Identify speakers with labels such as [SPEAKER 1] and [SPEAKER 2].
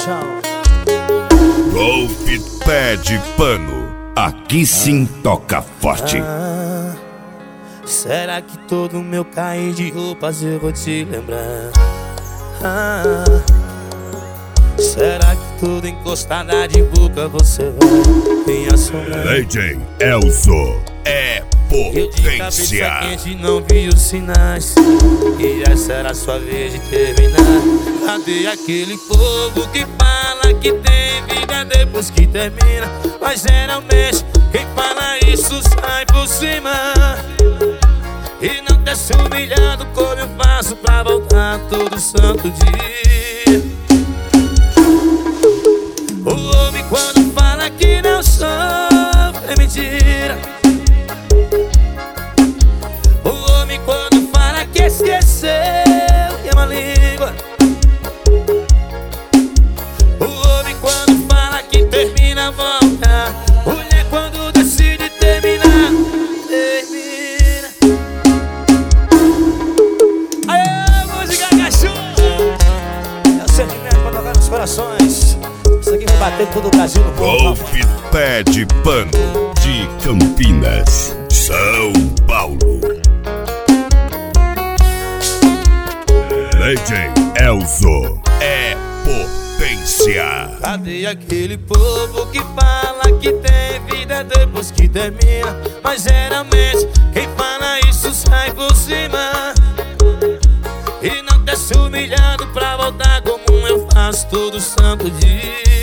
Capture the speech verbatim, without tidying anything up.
[SPEAKER 1] chão.
[SPEAKER 2] Golpe Pé de Pano, aqui sim toca forte.
[SPEAKER 1] Ah, será que todo meu cair de roupas eu vou te lembrar? Ah, será que tudo encostada de boca você vai me assombrar?
[SPEAKER 2] D J Elzo é
[SPEAKER 1] Eu de cabeça
[SPEAKER 2] potência.
[SPEAKER 1] quente não vi os sinais, e essa era a sua vez de terminar. Cadê aquele povo que fala que tem vida depois que termina? Mas geralmente quem fala isso sai por cima e não desce humilhado como eu faço pra voltar todo santo dia. O homem quando fala que não sofre é mentira. O homem quando fala que esqueceu é uma língua. O homem quando fala que termina volta. Mulher quando decide terminar, termina. Aê, música cachorro! É o sentimento pra tocar nos corações. Isso aqui vai bater todo o Brasil no povo.
[SPEAKER 2] Golpe Pé de Pano, de Campinas, São Paulo. D J Elzo é potência.
[SPEAKER 1] Cadê aquele povo que fala que tem vida depois que termina? Mas geralmente quem fala isso sai por cima e não desce humilhado pra voltar como eu faço todo santo dia.